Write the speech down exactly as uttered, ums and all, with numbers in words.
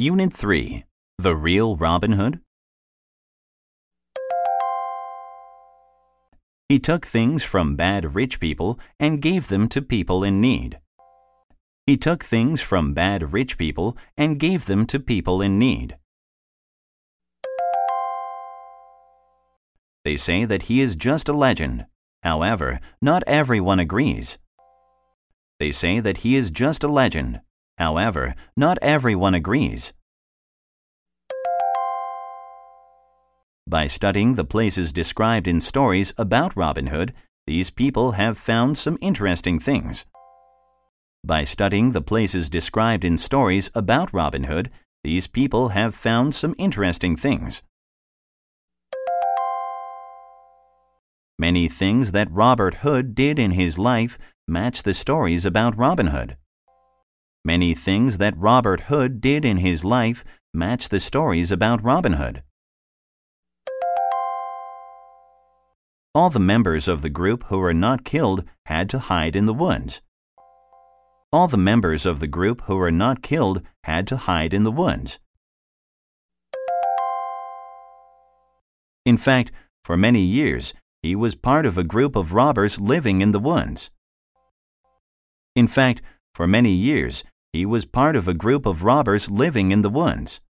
Unit three. The Real Robin Hood. He took things from bad rich people and gave them to people in need. He took things from bad rich people and gave them to people in need. They say that he is just a legend. However, not everyone agrees. They say that he is just a legend. However, not everyone agrees. By studying the places described in stories about Robin Hood, these people have found some interesting things. By studying the places described in stories about Robin Hood, these people have found some interesting things. Many things that Robert Hood did in his life match the stories about Robin Hood. Many things that Robert Hood did in his life match the stories about Robin Hood. All the members of the group who were not killed had to hide in the woods. All the members of the group who were not killed had to hide in the woods. In fact, for many years, he was part of a group of robbers living in the woods. In fact, for many years, he was part of a group of robbers living in the woods.